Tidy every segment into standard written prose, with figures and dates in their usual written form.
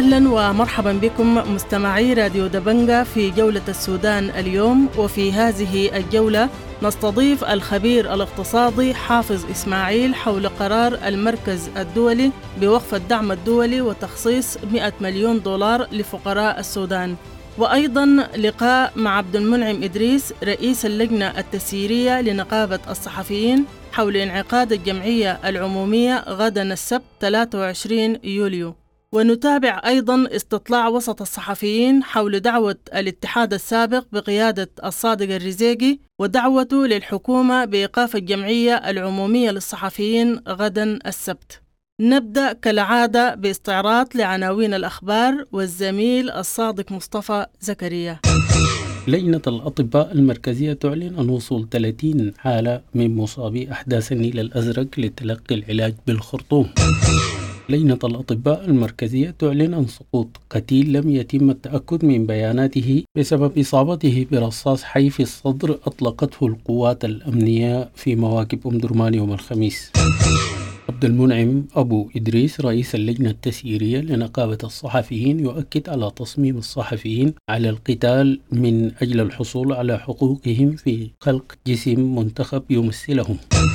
أهلا ومرحبا بكم مستمعي راديو دبنجة في جولة السودان اليوم. وفي هذه الجولة نستضيف الخبير الاقتصادي حافظ إسماعيل حول قرار المركز الدولي بوقف الدعم الدولي وتخصيص 100 مليون دولار لفقراء السودان. وأيضا لقاء مع عبد المنعم إدريس رئيس اللجنة التسييرية لنقابة الصحفيين حول انعقاد الجمعية العمومية غدا السبت 23 يوليو. ونتابع أيضا استطلاع وسط الصحفيين حول دعوة الاتحاد السابق بقيادة الصادق الرزيقي ودعوته للحكومة بإيقاف الجمعية العمومية للصحفيين غدا السبت. نبدأ كالعادة باستعراض لعناوين الأخبار والزميل الصادق مصطفى زكريا. لجنة الأطباء المركزية تعلن عن وصول 30 حالة من مصابي أحداث النيل الأزرق لتلقي العلاج بالخرطوم. لجنة الأطباء المركزية تعلن عن سقوط قتيل لم يتم التأكد من بياناته بسبب إصابته برصاص حي في الصدر أطلقته القوات الأمنية في مواكب أم درمان يوم الخميس. عبد المنعم أبو إدريس رئيس اللجنة التسييرية لنقابة الصحفيين يؤكد على تصميم الصحفيين على القتال من أجل الحصول على حقوقهم في خلق جسم منتخب يمثلهم.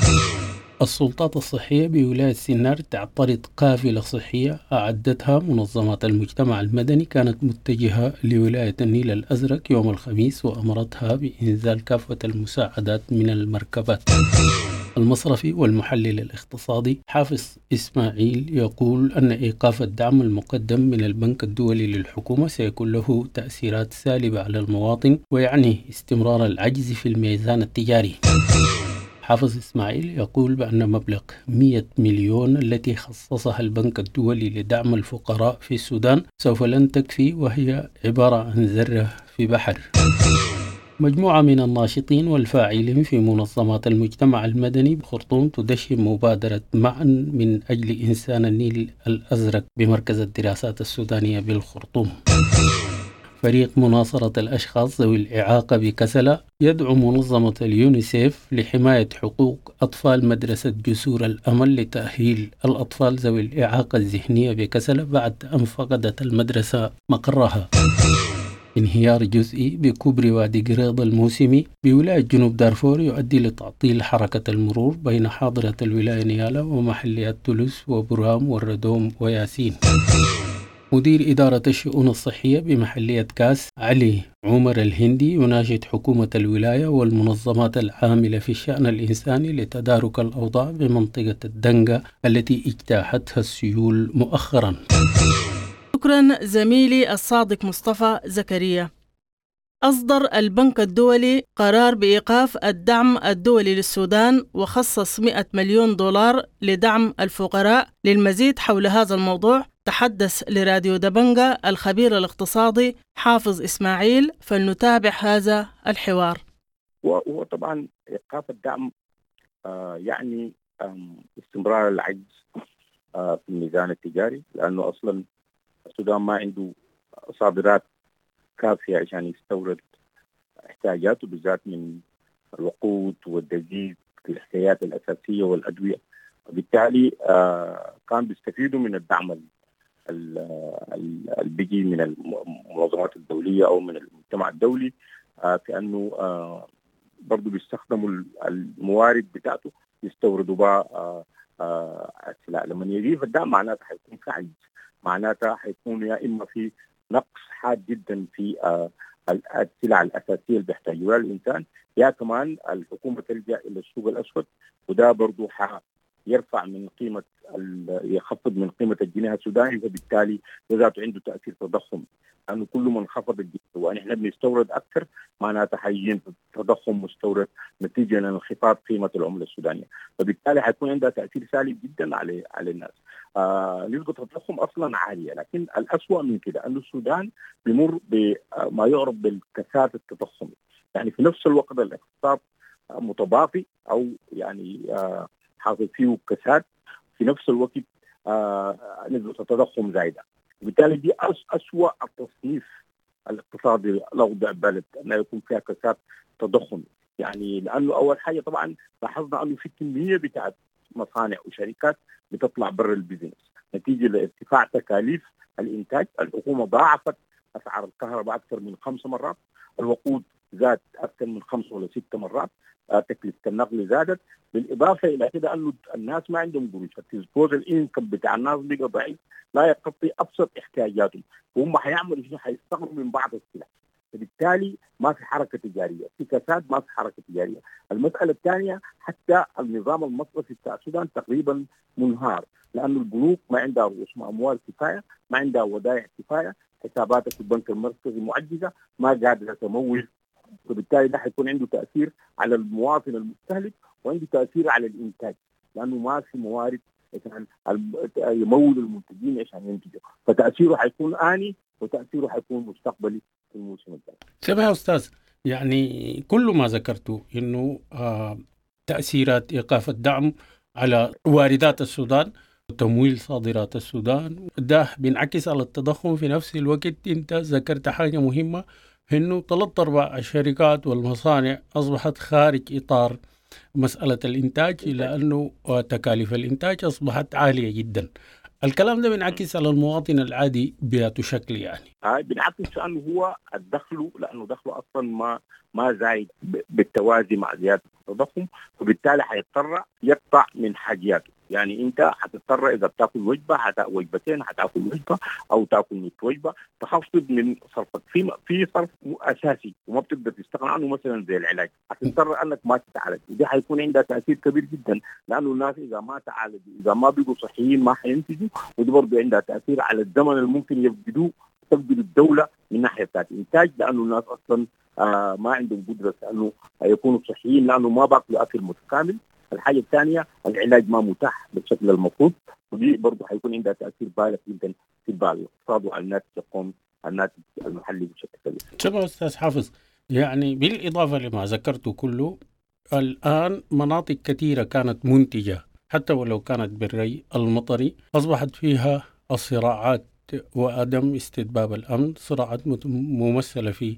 السلطات الصحية بولاية سنار تعترض قافلة صحية أعدتها منظمات المجتمع المدني كانت متجهة لولاية النيل الأزرق يوم الخميس وأمرتها بإنزال كافة المساعدات من المركبات. المصرفي والمحلل الاقتصادي حافظ إسماعيل يقول أن إيقاف الدعم المقدم من البنك الدولي للحكومة سيكون له تأثيرات سالبة على المواطن ويعني استمرار العجز في الميزان التجاري. حافظ إسماعيل يقول بأن مبلغ 100 مليون التي خصصها البنك الدولي لدعم الفقراء في السودان سوف لن تكفي وهي عبارة عن ذرة في بحر. مجموعة من الناشطين والفاعلين في منظمات المجتمع المدني بخرطوم تدشن مبادرة معا من أجل إنسان النيل الأزرق بمركز الدراسات السودانية بالخرطوم. فريق مناصرة الأشخاص ذوي الإعاقة بكسلة يدعو منظمة اليونيسيف لحماية حقوق أطفال مدرسة جسور الأمل لتأهيل الأطفال ذوي الإعاقة الذهنية بكسلة بعد أن فقدت المدرسة مقرها. انهيار جزئي بكوبري وادي قريض الموسمي بولاية جنوب دارفور يؤدي لتعطيل حركة المرور بين حاضرة الولاية نيالا ومحليات تولوس وبرام والردوم وياسين. مدير إدارة الشؤون الصحية بمحلية كاس علي عمر الهندي يناشد حكومة الولاية والمنظمات العاملة في الشأن الإنساني لتدارك الأوضاع بمنطقة الدنقة التي اجتاحتها السيول مؤخرا. شكرا زميلي الصادق مصطفى زكريا. أصدر البنك الدولي قرار بإيقاف الدعم الدولي للسودان وخصص 100 مليون دولار لدعم الفقراء. للمزيد حول هذا الموضوع تحدث لراديو دبنجة الخبير الاقتصادي حافظ إسماعيل، فلنتابع هذا الحوار. وطبعا إيقاف الدعم يعني استمرار العجز في الميزان التجاري، لأنه أصلا السودان ما عنده صادرات كافية عشان يستورد احتياجاته بالذات من الوقود والدقيق الاحتياجات الأساسية والأدوية، وبالتالي كان بيستفيدوا من الدعم البيجي من المنظمات الدولية أو من المجتمع الدولي، في أنه برضو بيستخدموا الموارد بتاعته يستوردوا بها السلع. لما يجي في الدعم معناتها حيكون في عجز، معناتها حيكون يا إما في نقص حاد جدا في السلع الأساسية اللي بيحتاجوها الإنسان، يا كمان الحكومة تلجأ إلى السوق الأسود، وده برضو يرفع من قيمة يخفض من قيمة الجنيه السوداني، وبالتالي ذاته عنده تأثير تضخم، لأنه كل ما انخفض الجنيه ونحن بنستورد أكثر معناتها حيجي تضخم مستورد نتيجة لانخفاض قيمة العملة السودانية، وبالتالي حيكون عندها تأثير سلبي جدا على الناس. نسبة التضخم أصلا عالية، لكن الأسوأ من كده أن السودان بيمر بما يعرف بالكساد التضخمي، يعني في نفس الوقت الاقتصاد متباطئ أو يعني حاصل فيه كساد، في نفس الوقت نسبة التضخم زايدة، وبالتالي دي أسوأ التصنيف الاقتصادي لوضع بلد أنه يكون فيها كساد تضخمي. يعني لأنه أول حاجة طبعا لاحظنا أنه في كمية بتاعت مصانع وشركات بتطلع برا البيزنس، نتيجة لارتفاع تكاليف الإنتاج. الحكومة ضاعفت أسعار الكهرباء أكثر من 5 مرات، الوقود زاد أكثر من 5 ولا 6 مرات، تكلفة النقل زادت. بالإضافة إلى كده أنه الناس ما عندهم قروش، الديسبوزل إنكم بتاع الناس بقى ضعيف، لا يغطي أبسط احتياجاتهم، وهم حيعملوا شنو؟ حيستغنوا من بعض السلع، فبالتالي ما في حركة تجارية، في كساد، ما في حركة تجارية. المسألة الثانية حتى النظام المصرفي بتاع السودان تقريبا منهار، لأنه البنوك ما عندها رؤوس أموال كفاية، ما عندها ودائع كفاية، حساباتك في البنك المركزي معجزة، ما قادرة تمول، وبالتالي ده حيكون عنده تأثير على المواطن المستهلك وعنده تأثير على الإنتاج، لأنه ما في موارد عشان يمول المنتجين عشان ينتجوا، فتأثيره حيكون آني وتأثيره حيكون مستقبلي في الموسم الجاي. سمع يا أستاذ، يعني كل ما ذكرته إنه تأثيرات إيقاف الدعم على واردات السودان وتمويل صادرات السودان ده بينعكس على التضخم. في نفس الوقت أنت ذكرت حاجة مهمة، إنه 3/4 الشركات والمصانع أصبحت خارج إطار مسألة الإنتاج، لأنه تكاليف الإنتاج أصبحت عالية جدا. الكلام ده بينعكس على المواطن العادي بذات شكل يعني. بنعكس انه هو الدخل، لانه دخله اصلا ما زايد بالتوازي مع زياده التضخم، وبالتالي حيضطر يقطع من حاجياته. يعني انت حتضطر اذا بتاكل وجبه وجبتين حتاكل وجبه او تاكل 100 وجبه، تخفض من صرفك في صرف اساسي وما بتقدر تستغنى عنه، مثلا زي العلاج، حتضطر انك ما تتعالج، ودي حيكون عندها تاثير كبير جدا، لانه الناس اذا ما تعالجوا، اذا ما بقوا صحيين، ما حينتجوا، ودي برضه عندها تاثير على الزمن اللي ممكن يفقدوه تفقد الدوله من ناحيه بتاعت الانتاج، لانه الناس اصلا ما عندهم قدره انه يكونوا صحيين، لانه ما باكلوا اكل متكامل. الحاجه الثانيه العلاج ما متاح بالشكل المفروض، ودي برضه حيكون عندها تاثير بالغ جدا في الاقتصاد وعلى الناتج المحلي بشكل كبير. شكرا أستاذ حافظ. يعني بالإضافة لما ذكرته كله، الآن مناطق كثيرة كانت منتجة حتى ولو كانت بالري المطري أصبحت فيها الصراعات وعدم استتباب الأمن، صراعات ممثلة في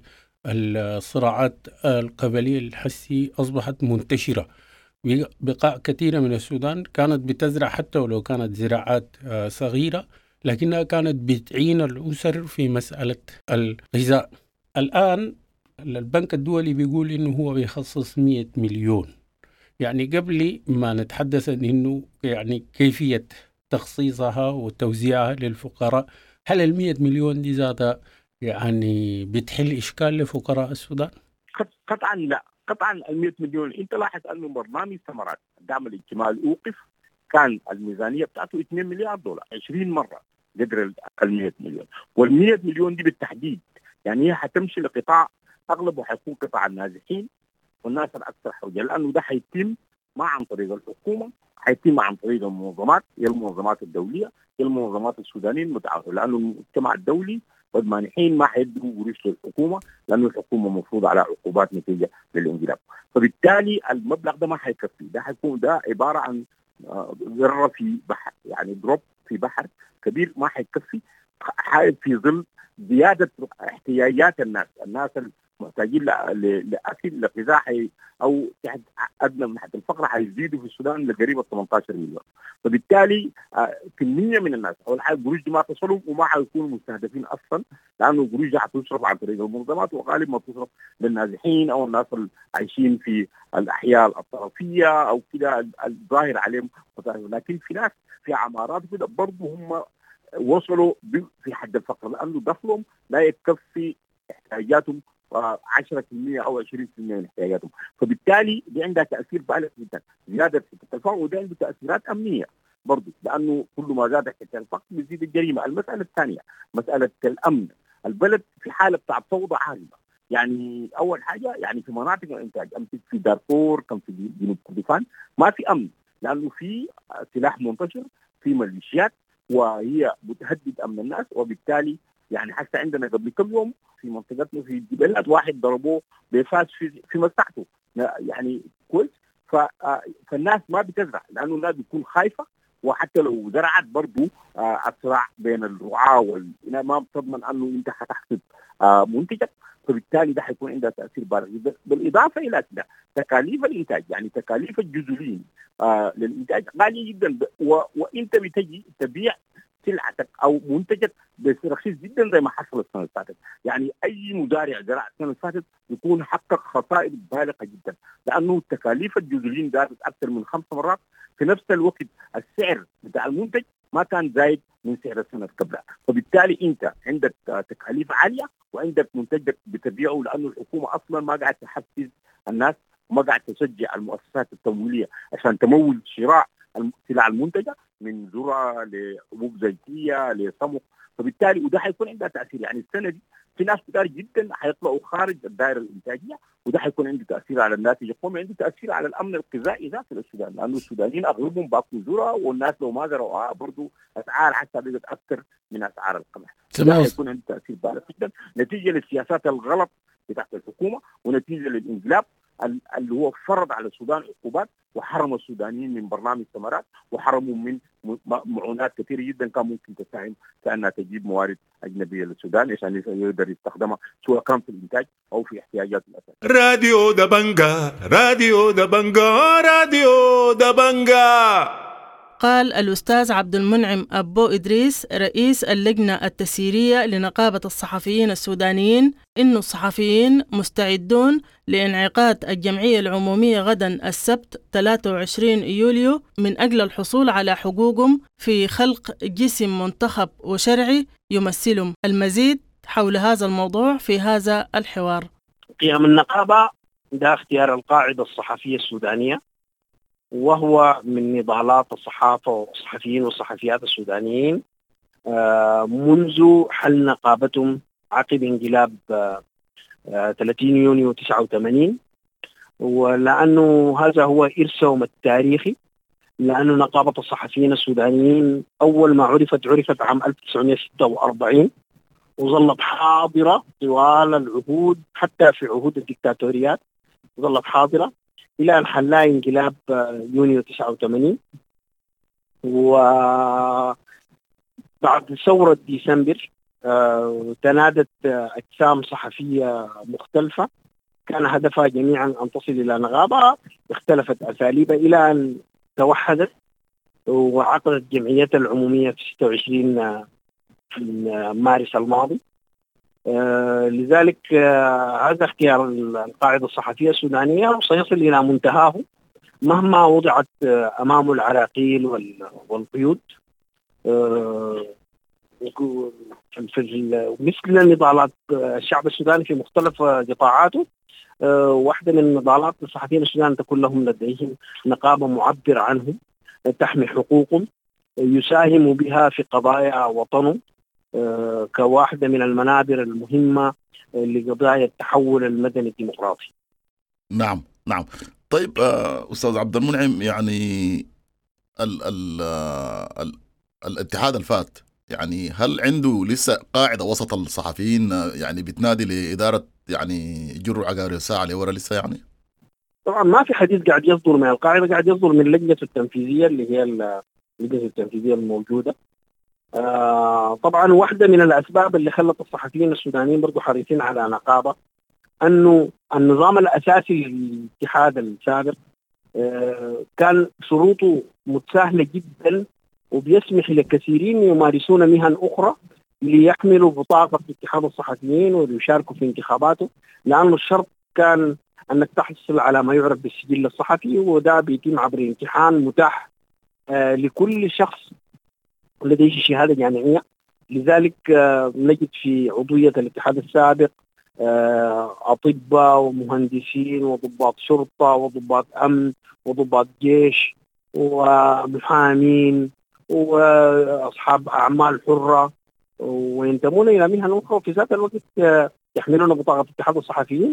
الصراعات القبلية الحسي أصبحت منتشرة. بقاع كثيرة من السودان كانت بتزرع حتى ولو كانت زراعات صغيرة، لكنها كانت بتعين الأسر في مسألة الغذاء. الآن البنك الدولي بيقول إنه هو بيخصص 100 مليون. يعني قبل ما نتحدث إنه يعني كيفية تخصيصها وتوزيعها للفقراء، هل 100 مليون دي ذاتها يعني بتحل إشكال لفقراء السودان؟ قطعا لا، قطعا 100 مليون. انت لاحظ انه برنامج ثمرات الدعم الاجتماعي اوقف، كان الميزانيه بتاعته 2 مليار دولار، 20 مره قدر 100 مليون. وال100 مليون دي بالتحديد يعني هي حتمشي لقطاع اغلبه حيكون قطاع النازحين والناس الاكثر حوجه، لانه ده حيتم ما عن طريق الحكومه، حيتم عن طريق المنظمات، هي المنظمات الدوليه، هي المنظمات السودانيين المتعاونه، لانه المجتمع الدولي والمانحين ما حيدوا قروش للحكومه، لانه الحكومه مفروض على عقوبات نتيجه للانقلاب، فبالتالي المبلغ ده ما حيكفي، ده حيكون ده عباره عن ذره في بحر، يعني دروب في بحر كبير ما حيكفي، في ظل زياده احتياجات الناس المحتاجين لاكل لغذاء او تحت ادنى من حد الفقر حيزيدوا في السودان لقريب 18 مليون، فبالتالي كميه من الناس اول حاجه القروش دي ما تصلهم وما حيكونوا مستهدفين اصلا، لانه القروش دي حتصرف عن طريق المنظمات وغالبا ما تصرف للنازحين او الناس عايشين في الاحياء الطرفيه او كده الظاهر عليهم، لكن في ناس في عمارات كده برضه هم وصلوا في حد الفقر، لانه دخلهم لا يكفي احتياجاتهم 10% او 20% من احتياجاتهم، فبالتالي دي عندها تاثير بالغ جدا. زياده في التفاعل وده عنده تاثيرات امنيه برضه، لانه كل ما زاد حتى الفقر بيزيد الجريمه. المساله الثانيه مساله الامن، البلد في حاله بتاع فوضى عارمه، يعني اول حاجه يعني في مناطق الانتاج، امسك في دارفور، كان في جنوب كردفان ما في امن، لانه في سلاح منتشر، في ميليشيات وهي بتهدد امن الناس، وبالتالي يعني حتى عندنا قبل كم يوم في منطقتنا في الجبلات واحد ضربوه بفاس في مساحته، يعني كويس. فالناس ما بتزرع لانه الناس بتكون خايفه، وحتى لو زرعت برضه الصراع بين الرعاه ما بتضمن انه انت حتحصد منتجك، فبالتالي ده حيكون عندها تاثير بالغ جدا. بالاضافه الى كده تكاليف الانتاج، يعني تكاليف الجزولين للانتاج غاليه جدا، وانت بتجي تبيع سلعتك او منتجك برخيص جدا زي ما حصل السنه اللي فاتت. يعني اي مزارع زرع السنه اللي فاتت يكون حقق خسائر بالغه جدا، لانه تكاليف الجزولين زادت اكثر من 5 مرات. في نفس الوقت السعر بتاع المنتج ما كان زايد من سعر السنه اللي قبلها، فبالتالي انت عندك تكاليف عاليه وعندك منتجك بتبيعه، لانه الحكومه اصلا ما قاعده تحفز الناس وما قاعده تشجع المؤسسات التمويليه عشان تمول شراء السلع المنتجه من ذره لحبوب زيتيه لصمغ. فبالتالي وده حيكون عندها تاثير. يعني السنه دي في ناس كتير جدا حيطلعوا خارج الدائره الانتاجيه، وده حيكون عنده تاثير على الناتج القومي، عنده تاثير على الامن الغذائي ذات السودان، لانه السودانيين اغلبهم باكلوا ذره، والناس لو ما زرعوها برضه اسعار حتى بقت اكثر من اسعار القمح. ده حيكون عنده تاثير بالغ جدا نتيجه للسياسات الغلط بتاعت الحكومه، ونتيجه للانقلاب اللي هو فرض على السودان عقوبات وحرم السودانيين من برنامج ثمرات، وحرموا من معونات كثيره جدا كان ممكن تساهم في انها تجيب موارد اجنبيه للسودان عشان يقدر يستخدمها سواء كان في الانتاج او في احتياجات الاساسيه. راديو دبنجا راديو دبنجا راديو دبنجا. قال الأستاذ عبد المنعم أبو إدريس رئيس اللجنة التسييرية لنقابة الصحفيين السودانيين إن الصحفيين مستعدون لانعقاد الجمعية العمومية غدا السبت 23 يوليو من أجل الحصول على حقوقهم في خلق جسم منتخب وشرعي يمثلهم. المزيد حول هذا الموضوع في هذا الحوار. قيام النقابة ده اختيار القاعدة الصحفية السودانية، وهو من نضالات الصحافة والصحفيين والصحفيات السودانيين منذ حل نقابتهم عقب انقلاب 30 يونيو 89، ولأنه هذا هو إرثهم التاريخي. لأنه نقابة الصحفيين السودانيين أول ما عرفت عام 1946، وظلت حاضرة طوال العهود حتى في عهود الدكتاتوريات، ظلت حاضرة إلى أن حلها انقلاب يونيو 89. وبعد ثورة ديسمبر تنادت أجسام صحفية مختلفة كان هدفها جميعا أن تصل إلى نقابة، اختلفت أساليبها إلى أن توحدت وعقدت جمعية العمومية في 26 مارس الماضي. لذلك هذا اختيار القاعدة الصحفية السودانية، وسيصل إلى منتهاه مهما وضعت أمامه العراقيل والقيود مثل نضالات الشعب السوداني في مختلف قطاعاته. واحدة من نضالات الصحفيين السودان تكون لديهم نقابة معبر عنهم تحمي حقوقهم، يساهم بها في قضايا وطنهم كواحدة من المنابر المهمة لقضايا التحول المدني الديمقراطي. نعم. طيب أستاذ عبد المنعم، يعني ال ال ال الاتحاد الفات يعني هل عنده لسه قاعدة وسط الصحفيين يعني بتنادي لإدارة يعني جروا عقارب الساعة لورا لسه؟ يعني طبعا ما في حديث قاعد يصدر من القاعدة، قاعد يصدر من اللجنة التنفيذية اللي هي اللجنة التنفيذية الموجودة. طبعا واحدة من الأسباب اللي خلت الصحفيين السودانيين برضو حريصين على نقابة أنه النظام الأساسي للاتحاد السابق كان شروطه متساهلة جدا، وبيسمح لكثيرين يمارسون مهن أخرى ليحملوا بطاقة اتحاد الصحفيين ويشاركوا في انتخاباته، لأن الشرط كان أنك تحصل على ما يعرف بالسجل الصحفي، وده بيتم عبر امتحان متاح لكل شخص لديه شهادة جامعية. لذلك نجد في عضوية الاتحاد السابق أطباء ومهندسين وضباط شرطة وضباط أمن وضباط جيش ومحامين وأصحاب أعمال حرة، وينتمون إلى مهن أخرى، وفي ذات الوقت يحملون بطاقة اتحاد الصحفيين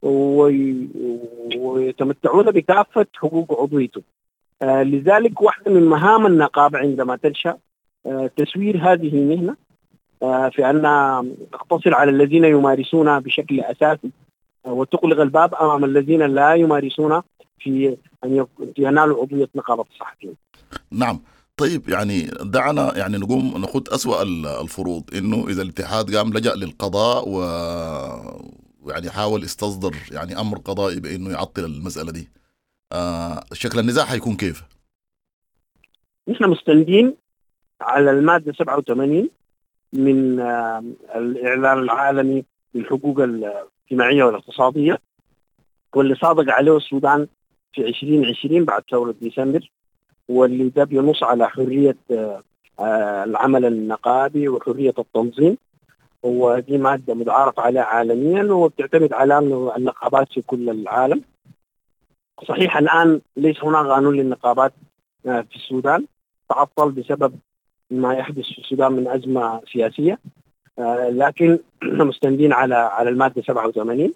ويتمتعون بكافة حقوق عضويته. لذلك واحدة من مهام النقابة عندما تنشأ تسوير هذه المهنة في أن تقتصر على الذين يمارسونها بشكل أساسي، وتغلق الباب أمام الذين لا يمارسونها في أن ينالوا عضوية نقابة الصحفيين. نعم. طيب يعني دعنا يعني نقوم نخد أسوأ الفروض، إنه إذا الاتحاد قام لجأ للقضاء ويعني حاول يستصدر يعني أمر قضائي بإنه يعطل المسألة دي، شكل النزاع حيكون كيف؟ نحن مستندين على المادة 87 من الإعلان العالمي للحقوق الاجتماعية والاقتصادية، واللي صادق عليه السودان في 2020 بعد ثورة ديسمبر، واللي ده بينص على حرية العمل النقابي وحرية التنظيم. ودي مادة متعارف عليها عالميا وبتعتمد على النقابات في كل العالم. صحيح الآن ليس هناك قانون للنقابات في السودان، تعطل بسبب ما يحدث في السودان من أزمة سياسية، لكن مستندين على المادة 87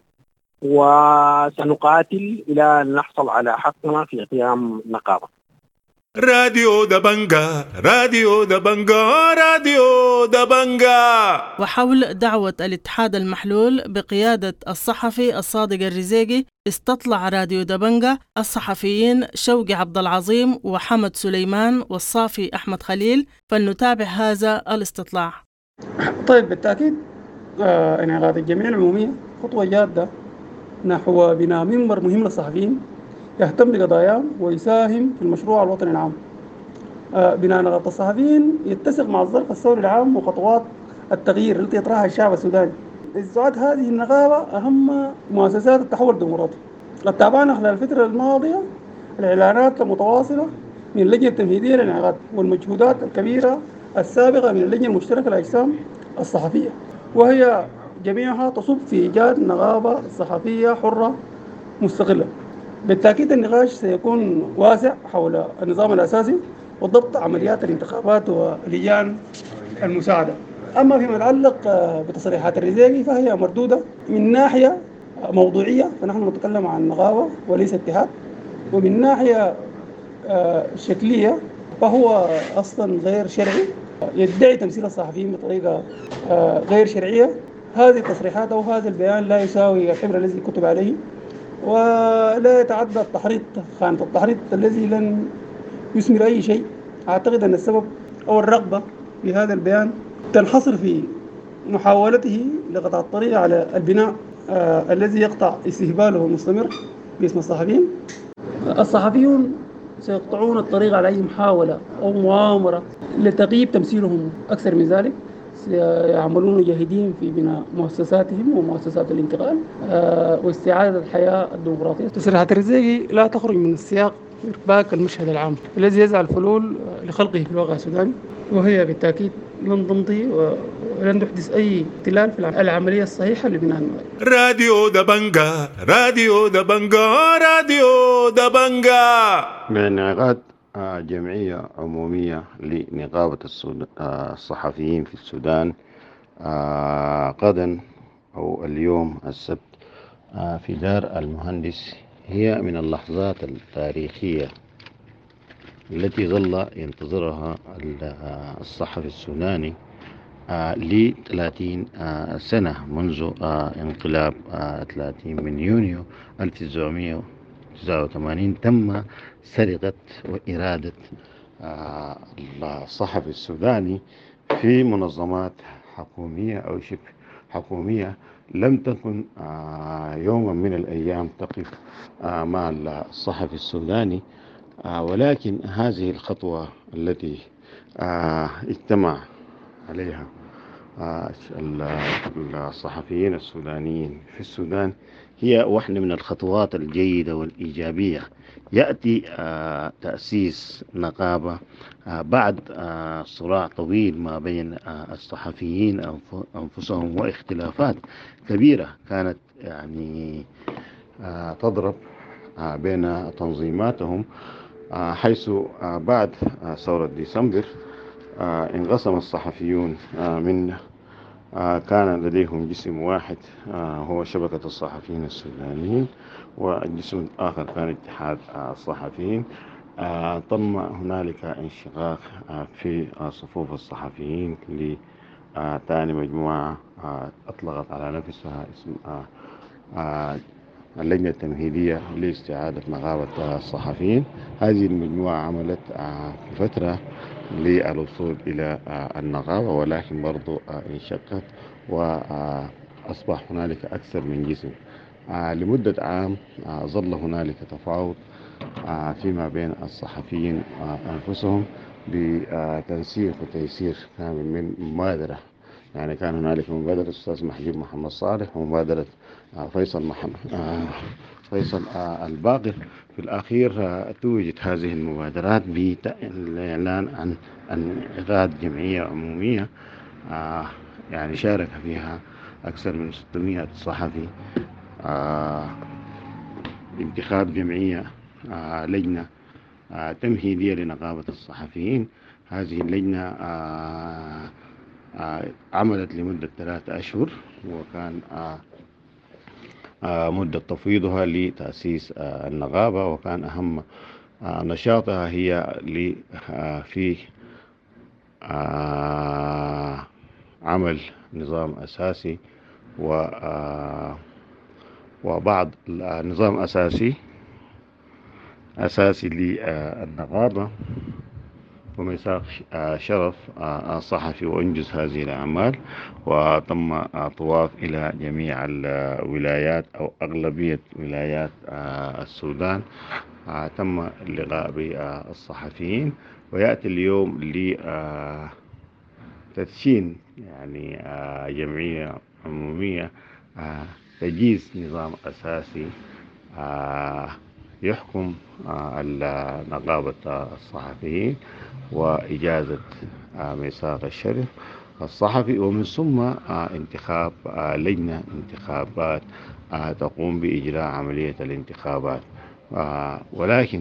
وسنقاتل إلى أن نحصل على حقنا في قيام نقابة. راديو دبنجا راديو دبنجا راديو دبنجا. وحول دعوة الاتحاد المحلول بقيادة الصحفي الصادق الرزيقي، استطلع راديو دبنجا الصحفيين شوقي عبد العظيم وحمد سليمان والصافي أحمد خليل، فلنتابع هذا الاستطلاع. طيب بالتأكيد انعقاد الجمعية العمومية خطوة جادة نحو بناء منبر مهم للصحفيين يهتم بقضاياهم ويساهم في المشروع الوطني العام. بناء نقابة الصحفيين يتسق مع الظرف الثوري العام وخطوات التغيير التي يطرحها الشعب السوداني. استعاد هذه النقابة أهم مؤسسات التحول الديمقراطي. قد تابعنا خلال الفترة الماضية الإعلانات المتواصلة من اللجنة التمهيدية للانعقاد والمجهودات الكبيرة السابقة من اللجنة المشتركة للأجسام الصحفية، وهي جميعها تصب في إيجاد نقابة صحفية حرة مستقلة. بالتأكيد النقاش سيكون واسع حول النظام الأساسي وضبط عمليات الانتخابات واللجان المساعدة. أما فيما يتعلق بتصريحات الرزيقي فهي مردودة من ناحية موضوعية، فنحن نتكلم عن نقابة وليس اتحاد، ومن ناحية شكلية فهو أصلا غير شرعي، يدعي تمثيل الصحفيين بطريقة غير شرعية. هذه التصريحات أو هذا البيان لا يساوي الحبر الذي كتب عليه، ولا يتعدى التحريض خانة التحريض الذي لن يثمر أي شيء. أعتقد أن السبب أو الرغبة في هذا البيان تنحصر في محاولته لقطع الطريق على البناء الذي يقطع استهباله المستمر باسم الصحفيين. الصحفيون سيقطعون الطريق على أي محاولة أو مؤامرة لتغييب تمثيلهم. أكثر من ذلك سيعملون جاهدين في بناء مؤسساتهم ومؤسسات الانتقال واستعادة الحياة الديمقراطية. تصريحات الرزيقي لا تخرج من السياق إرباك المشهد العام الذي يزعل الفلول لخلقه في الواقع السوداني، وهي بالتأكيد لن تمضي ولن تحدث أي اختلال في العملية الصحيحة لبناء النقابة. راديو دبنجا راديو دبنجا راديو دبنجا. بانعقاد جمعية عمومية لنقابة الصحفيين في السودان غدا أو اليوم السبت في دار المهندس هي من اللحظات التاريخية التي ظل ينتظرها الصحفي السوداني ل30 سنة منذ انقلاب 30 من يونيو 1989. تم سرقة وإرادة الصحفي السوداني في منظمات حكومية أو شبه حكومية لم تكن يوما من الأيام تقف مع الصحفي السوداني، ولكن هذه الخطوة التي اجتمع عليها الصحفيين السودانيين في السودان هي واحدة من الخطوات الجيدة والإيجابية. يأتي تأسيس نقابة بعد صراع طويل ما بين الصحفيين أنفسهم واختلافات كبيرة كانت يعني تضرب بين تنظيماتهم، حيث بعد ثورة ديسمبر انقسم الصحفيون من كان لديهم جسم واحد هو شبكة الصحفيين السودانيين، والجسم الآخر كان اتحاد الصحفيين. تم هنالك انشقاق في صفوف الصحفيين لثاني مجموعة أطلقت على نفسها اسم اللجنة التمهيدية لاستعادة نقابة الصحفيين. هذه المجموعة عملت في فترة للوصول إلى النقابة، ولكن برضو انشقت وأصبح هنالك أكثر من جسم. لمدة عام ظل هنالك تفاوض فيما بين الصحفيين أنفسهم بتنسيق وتيسير كامل من مبادرة. يعني كان هنالك مبادرة الأستاذ محجوب محمد صالح ومبادرة فيصل الباقر. في الأخير توجت هذه المبادرات بالإعلان عن انعقاد جمعية عمومية يعني شارك فيها أكثر من 600 صحفي، انتخاب جمعية لجنة تمهيدية لنقابة الصحفيين. هذه اللجنة عملت لمدة 3 أشهر، وكان مدة تفويضها لتأسيس النقابة، وكان أهم نشاطها هي في عمل نظام أساسي وبعض نظام أساسي للنقابة وميثاق شرف الصحفي، وأنجز هذه الأعمال وتم طواف إلى جميع الولايات أو أغلبية ولايات السودان. تم اللقاء بالصحفيين، ويأتي اليوم لتدشين يعني جمعية عمومية تجيز نظام أساسي يحكم نقابة الصحفيين وإجازة ميثاق الشرف الصحفي، ومن ثم انتخاب لجنة انتخابات تقوم بإجراء عملية الانتخابات. ولكن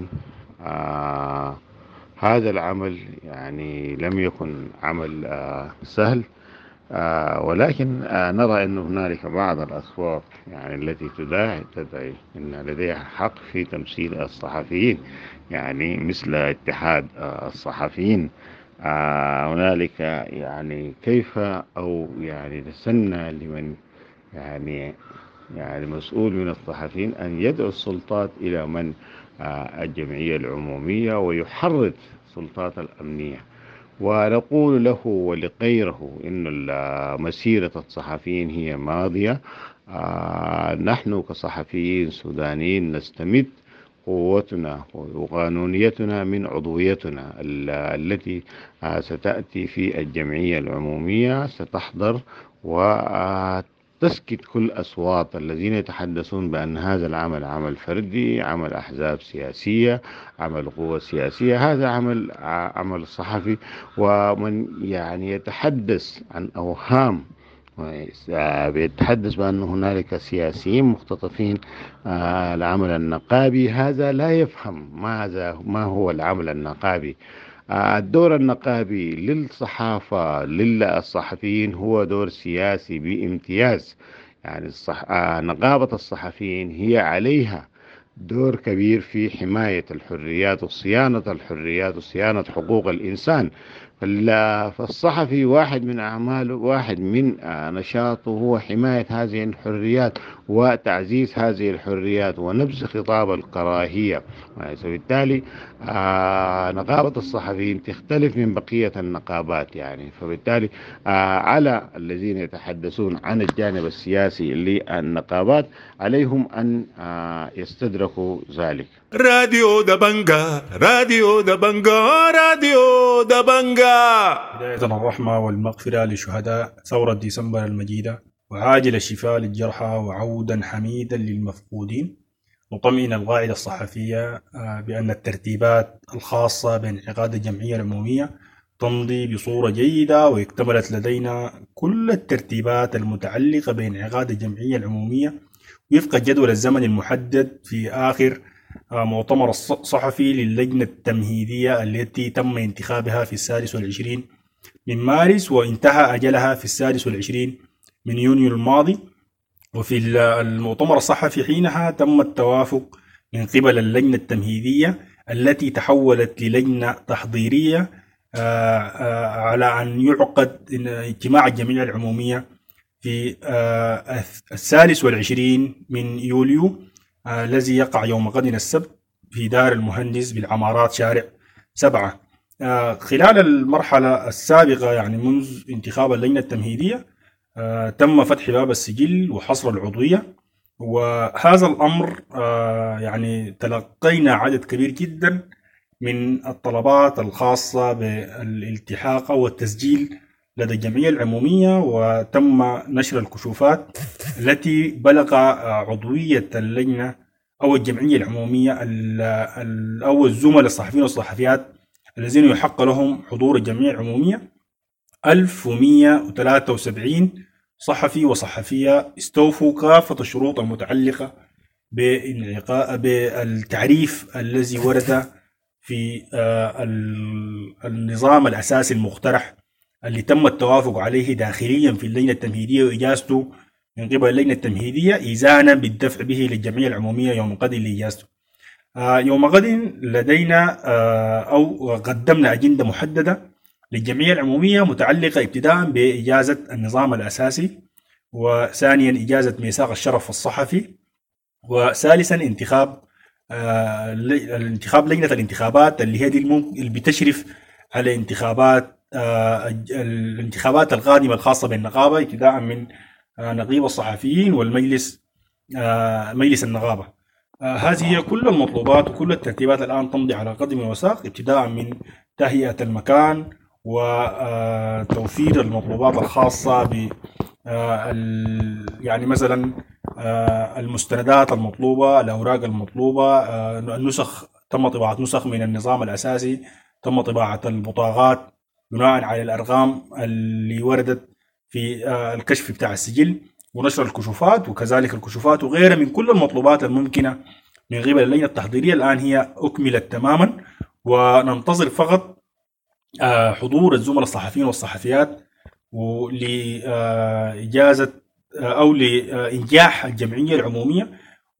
هذا العمل يعني لم يكن عمل سهل، ولكن نرى أن هنالك بعض الأصوات يعني التي تدعي أن لديها حق في تمثيل الصحفيين، يعني مثل اتحاد الصحفيين. هنالك يعني كيف أو يعني تسنى لمن يعني مسؤول من الصحفيين أن يدعو السلطات إلى من الجمعية العمومية ويحرض السلطات الأمنية. ونقول له ولغيره إن مسيرة الصحفيين هي ماضية. نحن كصحفيين سودانيين نستمد قوتنا وقانونيتنا من عضويتنا التي ستأتي في الجمعية العمومية، ستحضر وتسكت كل أصوات الذين يتحدثون بأن هذا العمل عمل فردي، عمل أحزاب سياسية، عمل قوة سياسية. هذا عمل الصحفي، ومن يعني يتحدث عن أوهام بيتحدث بأن هنالك سياسيين مختطفين العمل النقابي، هذا لا يفهم ما هو العمل النقابي. الدور النقابي للصحافة للصحفيين هو دور سياسي بامتياز. يعني نقابة الصحفيين هي عليها دور كبير في حماية الحريات وصيانة الحريات وصيانة حقوق الإنسان. فالصحفي واحد من أعماله، واحد من نشاطه هو حماية هذه الحريات وتعزيز هذه الحريات ونبذ خطاب الكراهية. فبالتالي نقابة الصحفيين تختلف من بقية النقابات. يعني فبالتالي على الذين يتحدثون عن الجانب السياسي للنقابات عليهم أن يستدركوا ذلك. راديو دبنجا، راديو دبنجا، راديو دبنجا. بداية الرحمة والمغفرة لشهداء ثورة ديسمبر المجيدة، وعاجل الشفاء للجرحى، وعودا حميدا للمفقودين. نطمئن القاعدة الصحفية بأن الترتيبات الخاصة بانعقاد الجمعية العمومية تمضي بصورة جيدة، واكتملت لدينا كل الترتيبات المتعلقة بانعقاد الجمعية العمومية وفق الجدول الزمني المحدد في آخر مؤتمر الصحفي للجنة التمهيدية التي تم انتخابها في 26 من مارس، وانتهى أجلها في 26 من يونيو الماضي. وفي المؤتمر الصحفي حينها تم التوافق من قبل اللجنة التمهيدية التي تحولت للجنة تحضيرية على أن يعقد اجتماع الجمعية العمومية في 23 من يوليو الذي يقع يوم غد السبت في دار المهندس بالعمارات شارع 7. خلال المرحلة السابقة يعني منذ انتخاب اللجنة التمهيدية تم فتح باب السجل وحصر العضوية، وهذا الأمر يعني تلقينا عدد كبير جدا من الطلبات الخاصة بالالتحاق أو التسجيل لدى الجمعية العمومية، وتم نشر الكشوفات التي بلغ عضوية اللجنة أو الجمعية العمومية أو الزملاء الصحفيين والصحفيات الذين يحق لهم حضور الجمعية العمومية 1173 صحفي وصحفية استوفوا كافة الشروط المتعلقة بالتعريف الذي ورد في النظام الأساسي المقترح اللي تم التوافق عليه داخليا في اللجنة التمهيدية وإجازته من قبل اللجنة التمهيدية إذانا بالدفع به للجمعية العمومية يوم غد لإجازته. يوم غد لدينا أو قدمنا أجندة محددة للجمعية العمومية متعلقة ابتداء بإجازة النظام الأساسي، وثانيا إجازة ميثاق الشرف الصحفي، وثالثا انتخاب لجنة الانتخابات اللي هي دي اللي بتشرف على الانتخابات القادمة الخاصة بالنقابة ابتداء من نقيب الصحفيين والمجلس مجلس النقابة. هذه هي كل المطلوبات وكل الترتيبات الآن تمضي على قدم وساق، ابتداء من تهيئة المكان وتوفير المطلوبات الخاصة ب يعني مثلا المستندات المطلوبة، الأوراق المطلوبة، النسخ، تم طباعة نسخ من النظام الأساسي، تم طباعة البطاقات بناء على الأرقام اللي وردت في الكشف بتاع السجل، ونشر الكشوفات، وكذلك الكشوفات وغيرها من كل المطلوبات الممكنة من قبل اللجنة التحضيرية. الآن هي أكملت تماما، وننتظر فقط حضور الزملاء الصحفيين والصحفيات لإجازة أو لإنجاح الجمعية العمومية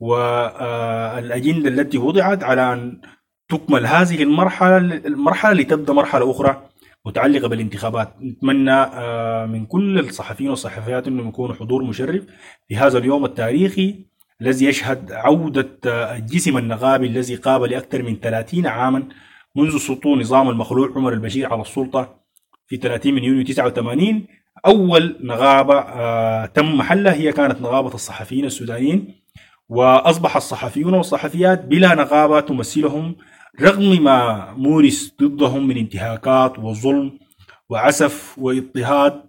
والأجندة التي وضعت على أن تكمل هذه المرحلة لتبدأ مرحلة أخرى متعلقة بالانتخابات. نتمنى من كل الصحفيين والصحفيات أنهم يكونوا حضور مشرف في هذا اليوم التاريخي الذي يشهد عودة الجسم النقابي الذي قاب لأكثر من 30 عاما منذ سطو نظام المخلوع عمر البشير على السلطة في 30 من يونيو 89. أول نقابة تم محلها هي كانت نقابة الصحفيين السودانيين، وأصبح الصحفيون والصحفيات بلا نقابة تمثلهم رغم ما مورس ضدهم من انتهاكات وظلم وعسف واضطهاد،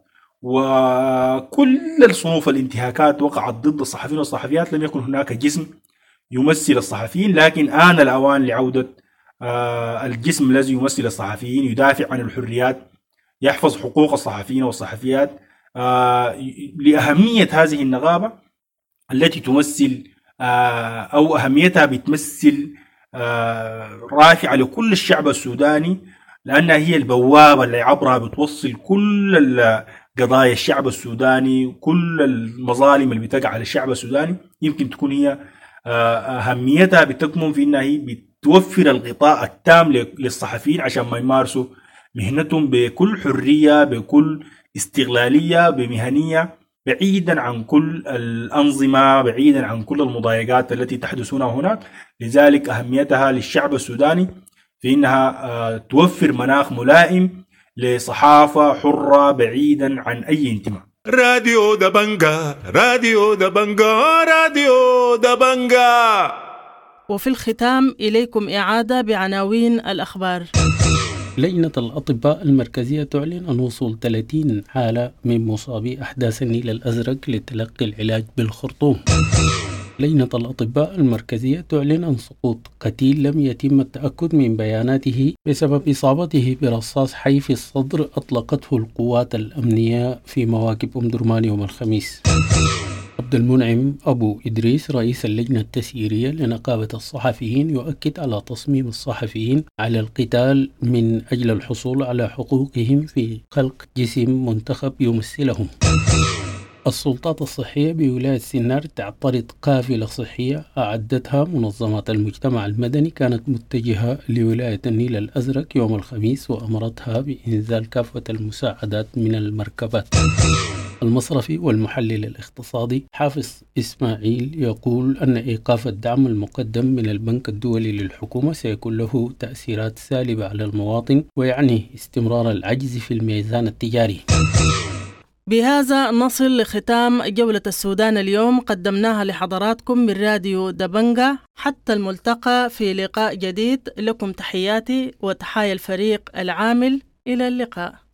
وكل الصنوف الانتهاكات وقعت ضد الصحفيين والصحفيات. لم يكن هناك جسم يمثل الصحفيين، لكن آن الأوان لعودة الجسم الذي يمثل الصحفيين، يدافع عن الحريات، يحفظ حقوق الصحفيين والصحفيات، لأهمية هذه النقابة التي تمثل أو أهميتها بتمثل رافعة لكل الشعب السوداني، لأنها هي البوابة اللي عبرها بتوصل كل قضايا الشعب السوداني وكل المظالم اللي بتقع على الشعب السوداني. يمكن تكون هي أهميتها بتكمن في أنها هي بتوفر الغطاء التام للصحفيين عشان ما يمارسوا مهنتهم بكل حرية، بكل استغلالية، بمهنية، بعيدا عن كل الأنظمة، بعيدا عن كل المضايقات التي تحدث هنا وهناك. لذلك أهميتها للشعب السوداني في أنها توفر مناخ ملائم لصحافة حرة بعيدا عن أي انتماء. راديو دبنجا، راديو دبنجا، راديو دبنجا. وفي الختام إليكم إعادة بعناوين الأخبار. لجنة الأطباء المركزية تعلن عن وصول 30 حالة من مصابي أحداث النيل الأزرق لتلقي العلاج بالخرطوم. لجنة الأطباء المركزية تعلن عن سقوط قتيل لم يتم التأكد من بياناته بسبب إصابته برصاص حي في الصدر أطلقته القوات الأمنية في مواكب أم درمان يوم الخميس. عبد المنعم أبو إدريس رئيس اللجنة التسييرية لنقابة الصحفيين يؤكد على تصميم الصحفيين على القتال من أجل الحصول على حقوقهم في خلق جسم منتخب يمثلهم. السلطات الصحية بولاية سنار تعترض قافلة صحية أعدتها منظمات المجتمع المدني كانت متجهة لولاية النيل الأزرق يوم الخميس، وأمرتها بإنزال كافة المساعدات من المركبات. المصرفي والمحلل الاقتصادي حافظ إسماعيل يقول أن إيقاف الدعم المقدم من البنك الدولي للحكومة سيكون له تأثيرات سالبة على المواطن، ويعني استمرار العجز في الميزان التجاري. بهذا نصل لختام جولة السودان اليوم، قدمناها لحضراتكم من راديو دبنجة. حتى الملتقى في لقاء جديد، لكم تحياتي وتحايا الفريق العامل. إلى اللقاء.